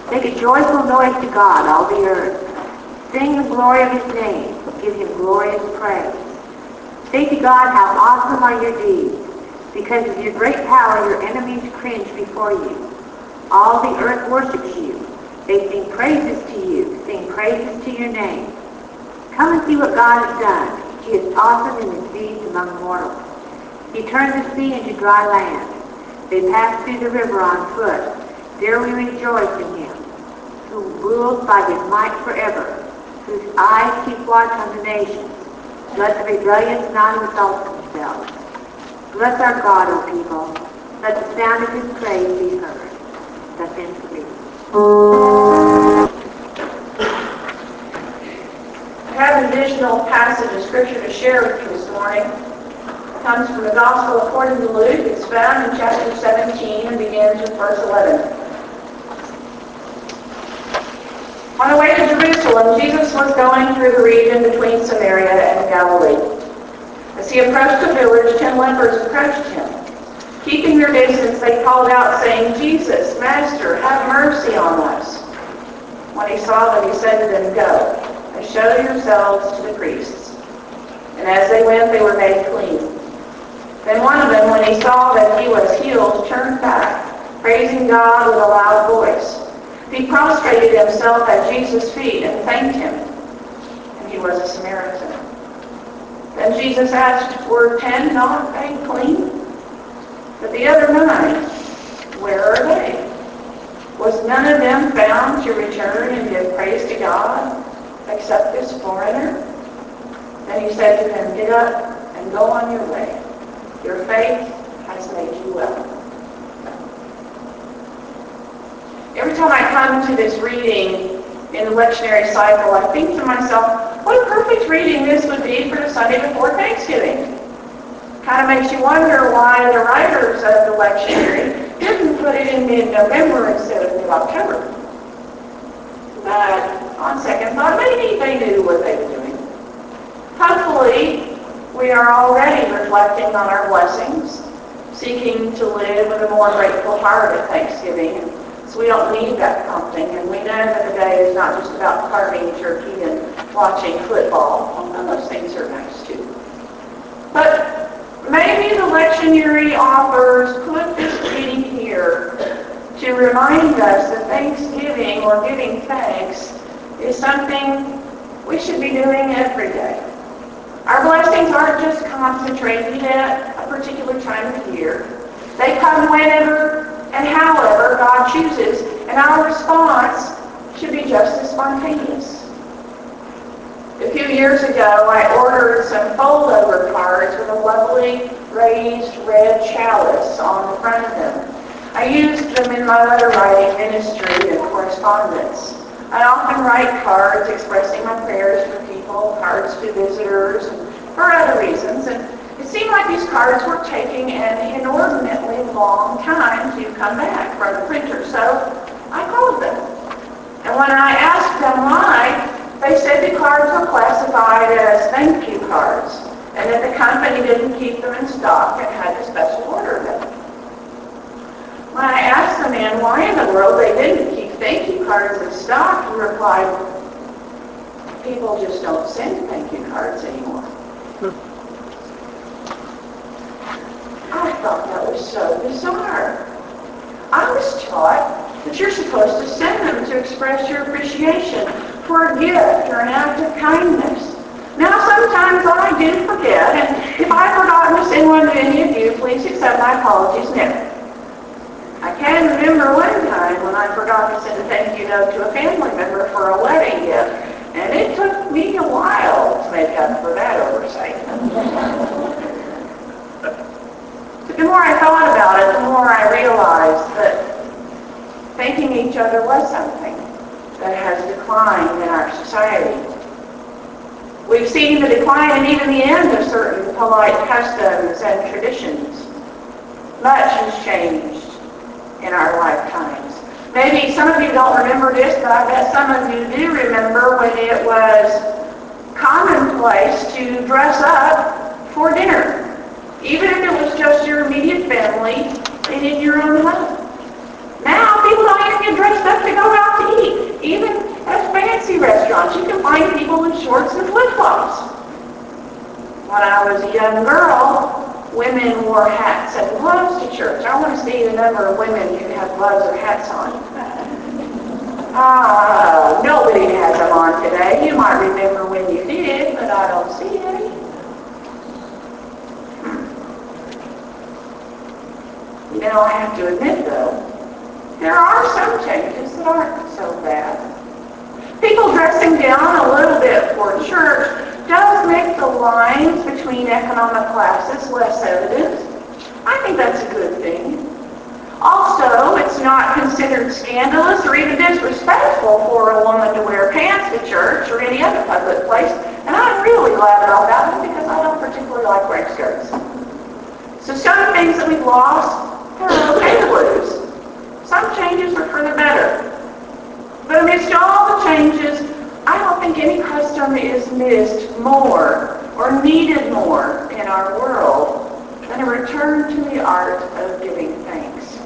Make a joyful noise to God, all the earth. Sing the glory of his name. Give him glorious praise. Say to God, how awesome are your deeds. Because of your great power, your enemies cringe before you. All the earth worships you. They sing praises to you. Sing praises to your name. Come and see what God has done. He is awesome in his deeds among mortals. He turned the sea into dry land. They passed through the river on foot. There we rejoice in him, who rules by his might forever, whose eyes keep watch on the nations. Let the rebellious not exalt themselves. Bless our God, O people. Let the sound of his praise be heard. Thus ends the reading. I have an additional passage of Scripture to share with you this morning. It comes from the Gospel according to Luke. It's found in chapter 17 and begins with verse 11. On the way to Jerusalem, Jesus was going through the region between Samaria and Galilee. As he approached the village, 10 lepers approached him. Keeping their distance, they called out, saying, "Jesus, Master, have mercy on us." When he saw them, he said to them, "Go, and show yourselves to the priests." And as they went, they were made clean. Then one of them, when he saw that he was healed, turned back, praising God with a loud voice. He prostrated himself at Jesus' feet and thanked him. And he was a Samaritan. Then Jesus asked, "Were 10 not made clean? But the other 9, where are they? Was none of them found to return and give praise to God, except this foreigner?" Then he said to them, "Get up and go on your way. Your faith has made you well." Every time I come to this reading in the lectionary cycle, I think to myself, what a perfect reading this would be for the Sunday before Thanksgiving. Kind of makes you wonder why the writers of the lectionary didn't put it in mid-November instead of mid-October. But on second thought, maybe they knew what they were doing. Hopefully, we are already reflecting on our blessings, seeking to live with a more grateful heart at Thanksgiving. So we don't need that prompting, and we know that the day is not just about carving turkey and watching football, although those things are nice too. But maybe the lectionary authors put this reading here to remind us that Thanksgiving, or giving thanks, is something we should be doing every day. Our blessings aren't just concentrated at a particular time of year. They come whenever and however God chooses, and our response should be just as spontaneous. A few years ago, I ordered some fold-over cards with a lovely raised red chalice on the front of them. I used them in my letter-writing ministry and correspondence. I often write cards expressing my prayers for people, cards to visitors, and for other reasons, and it seemed like these cards were taking an inordinately long time to come back from the printer, so I called them. And when I asked them why, they said the cards were classified as thank you cards, and that the company didn't keep them in stock and had to special order them. When I asked the man why in the world they didn't keep thank you cards in stock, he replied, "People just don't send thank you cards anymore." I thought that was so bizarre. I was taught that you're supposed to send them to express your appreciation for a gift or an act of kindness. Now, sometimes I do forget, and if I've forgotten to send one to any of you, please accept my apologies now. I can remember one time when I forgot to send a thank you note to a family member for a wedding gift, and it took me a while to make up for that oversight. The more I thought about it, the more I realized that thanking each other was something that has declined in our society. We've seen the decline and even the end of certain polite customs and traditions. Much has changed in our lifetimes. Maybe some of you don't remember this, but I bet some of you do remember when it was commonplace to dress up for dinner, even if it was just your immediate family and in your own home. Now, people don't even get dressed up to go out to When I was a young girl, women wore hats and gloves to church. I want to see the number of women who have gloves or hats on. Nobody has them on today. You might remember when you did, but I don't see any. I have to admit, though, there are some changes that aren't so bad. People dressing down a little bit for church does make the lines between economic classes less evident. I think that's a good thing. Also, it's not considered scandalous or even disrespectful for a woman to wear pants to church or any other public place, and I'm really glad about that because I don't particularly like wearing skirts. So some things that we've lost, they're okay to lose. Some changes are for the better. But amidst all the changes, I don't think any custom is missed more or needed more in our world than a return to the art of giving thanks.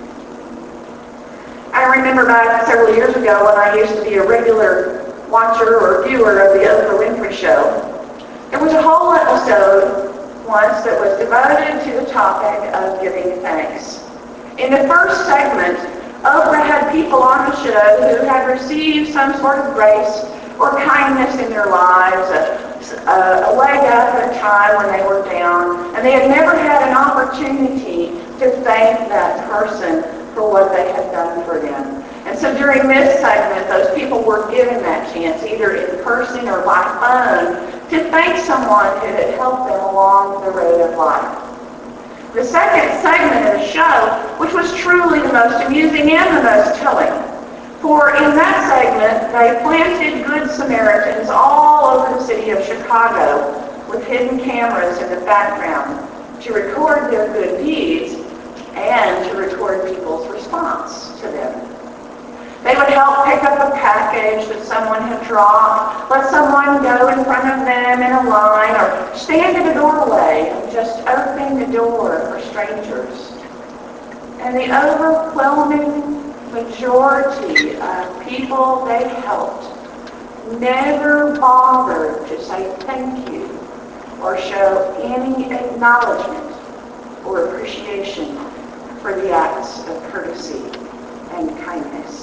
I remember back several years ago when I used to be a regular watcher or viewer of the Oprah Winfrey Show. There was a whole episode once that was devoted to the topic of giving thanks. In the first segment, Oprah had people on the show who had received some sort of grace or kindness in their lives, a leg up at a time when they were down, and they had never had an opportunity to thank that person for what they had done for them. And so during this segment, those people were given that chance, either in person or by phone, to thank someone who had helped them along the road of life. The second segment of the show, which was truly the most amusing and the most telling, for in that segment, they planted Good Samaritans all over the city of Chicago with hidden cameras in the background to record their good deeds and to record people's response to them. They would help pick up a package that someone had dropped, let someone go in front of them in a line, or stand in a doorway and just open the door for strangers. And the overwhelming majority of people they helped never bothered to say thank you or show any acknowledgement or appreciation for the acts of courtesy and kindness.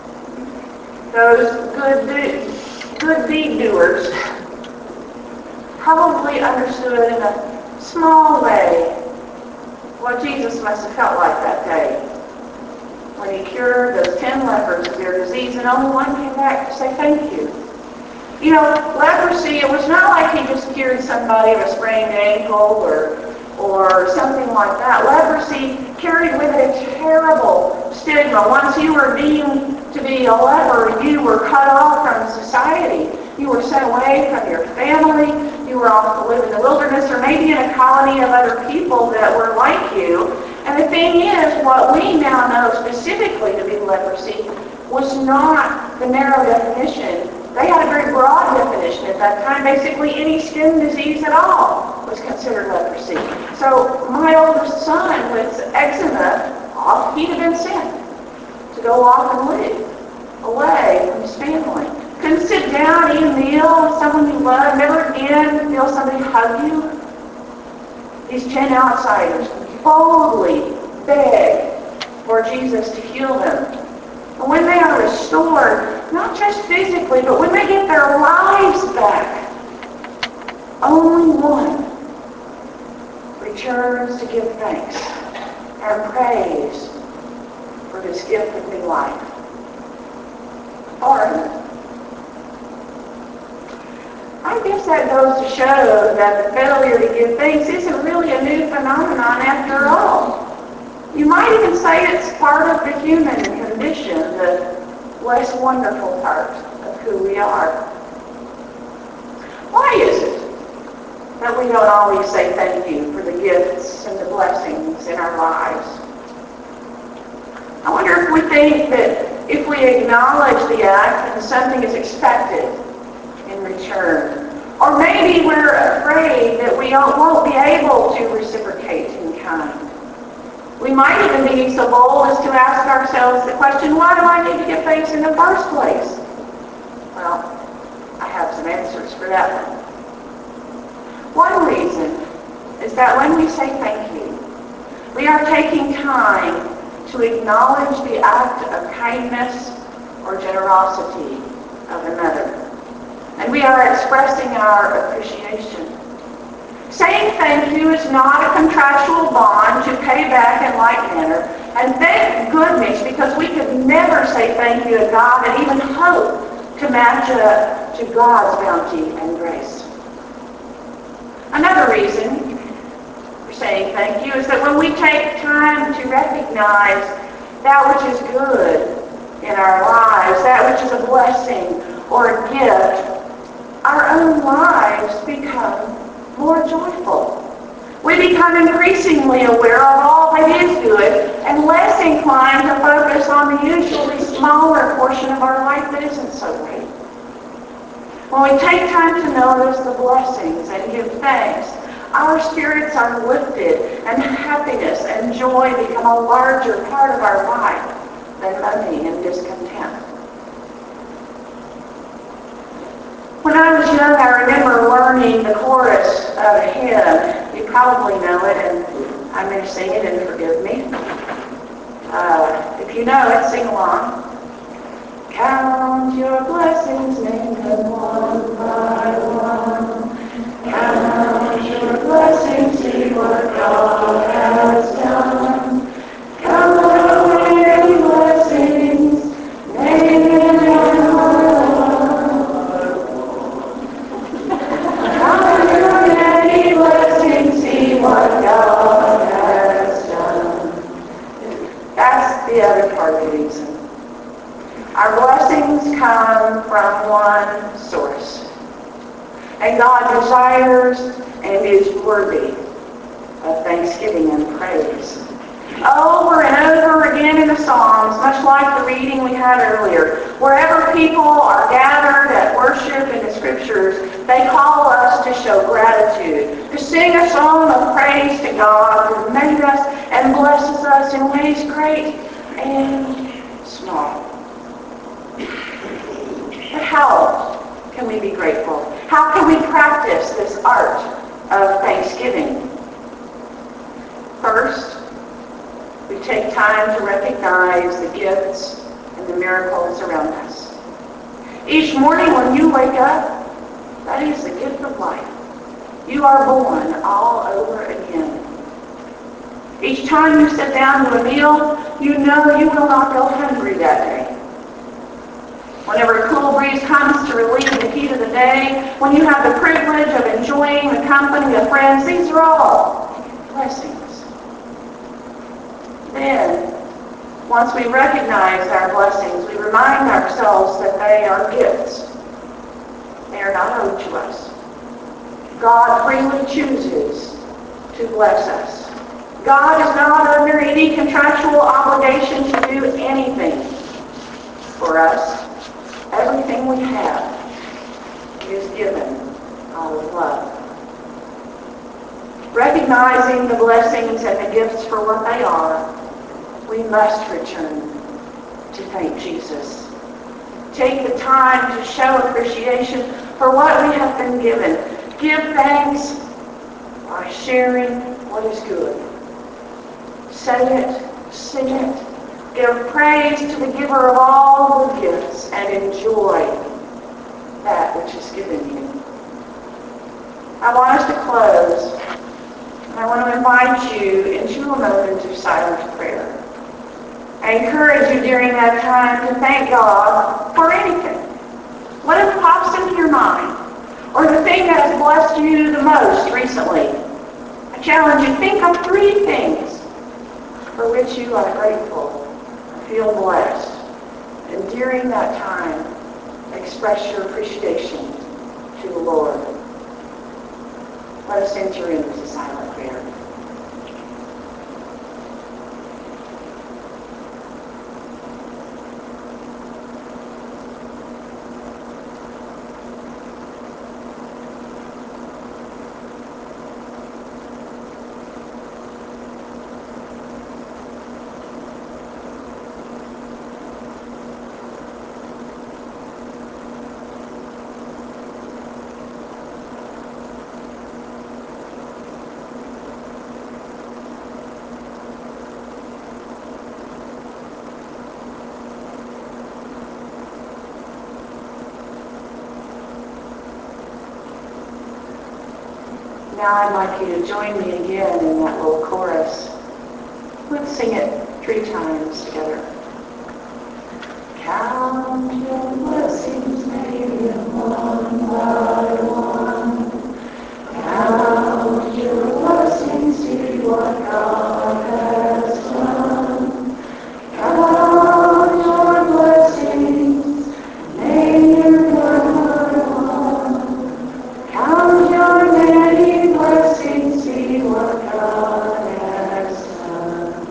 Those good deed doers probably understood in a small way what Jesus must have felt like that day when he cured those 10 lepers of their disease and only one came back to say thank you. Leprosy, it was not like he just cured somebody of a sprained ankle or something like that. Leprosy carried with it a terrible stigma. Once you were deemed to be a leper, you were cut off from society. You were sent away from your family. You were off to live in the wilderness or maybe in a colony of other people that were like you. And the thing is, what we now know specifically to be leprosy was not the narrow definition. They had a very broad definition at that time. Basically, any skin disease at all was considered leprosy. So my oldest son with eczema, he'd have been sent to go off and live away from his family. Couldn't sit down, eat a meal with someone you loved, never again feel somebody hug you. These 10 outsiders boldly beg for Jesus to heal them. And when they are restored, not just physically, but when they get their lives back, only one returns to give thanks and praise for this gift of new life. Pardon. I guess that goes to show that the failure to give thanks isn't really a new phenomenon after all. You might even say it's part of the human condition, the less wonderful part of who we are. Why is it that we don't always say thank you for the gifts and the blessings in our lives? I wonder if we think that if we acknowledge the act, then something is expected in return. Or maybe we're afraid that we won't be able to reciprocate in kind. We might even be so bold as to ask ourselves the question, why do I need to give thanks in the first place? Well, I have some answers for that one. One reason is that when we say thank you, we are taking time to acknowledge the act of kindness or generosity of another. And we are expressing our appreciation. Saying thank you is not a contractual bond to pay back in like manner. And thank goodness, because we could never say thank you to God and even hope to match up to God's bounty and grace. Another reason for saying thank you is that when we take time to recognize that which is good in our lives, that which is a blessing or a gift, our own lives become more joyful. We become increasingly aware of all that is good and less inclined to focus on the usually smaller portion of our life that isn't so great. When we take time to notice the blessings and give thanks, our spirits are lifted and happiness and joy become a larger part of our life than money and discontent. When I was young, I remember learning the chorus of a hymn. You probably know it, and I may sing it and forgive me. If you know it, sing along. Count your blessings, name them one by one. Count your blessings, see what God has done. Count your many blessings, name them one by one. Count your many blessings, see what God has done. That's the other part of the reason. Our blessings come from one source. And God desires and is worthy of thanksgiving and praise. Over and over again in the Psalms, much like the reading we had earlier, wherever people are gathered at worship in the Scriptures, they call us to show gratitude, to sing a song of praise to God who made us and blesses us in ways great and small. But how can we be grateful? How can we practice this art of thanksgiving? First, we take time to recognize the gifts and the miracles around us. Each morning when you wake up, that is the gift of life. You are born all over again. Each time you sit down to a meal, you know you will not go hungry that day. Whenever a cool breeze comes to relieve the heat of the day, when you have the privilege of enjoying the company of friends, these are all blessings. Then, once we recognize our blessings, we remind ourselves that they are gifts. They are not owed to us. God freely chooses to bless us. God is not under any contractual obligation to do anything for us. Everything we have is given out of love. Recognizing the blessings and the gifts for what they are, we must return to thank Jesus. Take the time to show appreciation for what we have been given. Give thanks by sharing what is good. Say it, sing it. Give praise to the giver of all the gifts and enjoy that which is given you. I want us to close. I want to invite you into a moment of silent prayer. I encourage you during that time to thank God for anything. Whatever pops into your mind, or the thing that has blessed you the most recently. I challenge you, think of 3 things for which you are grateful. Feel blessed. And during that time, express your appreciation to the Lord. Let us enter into silent prayer. Now I'd like you to join me again in that little chorus. Let's sing it 3 times together. Count your blessings, name them one by one. Count your blessings, see what God has done. Count your blessings, name them one by one. Count your many blessings, see what God has done.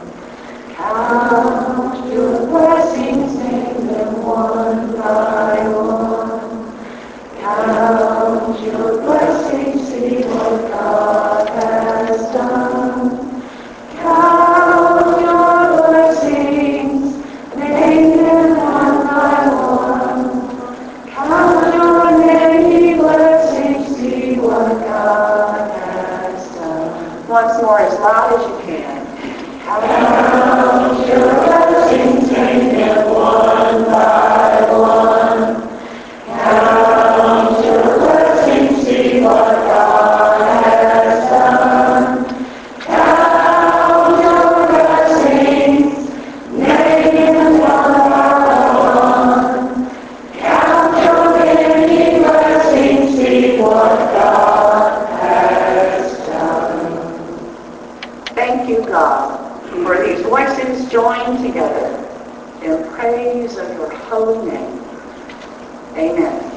Count your blessings, name them one by one. Count your blessings, see what God has done. Count your blessings, name them one by one. Count your many blessings, see what God has done. Once more, as loud as you can. Count your blessings, name them one by one. Count your blessings, see what God has done. Count your blessings, name them one by one. Count your many blessings, see what God has done. Thank you, God, for these voices joined together in praise of your holy name. Amen.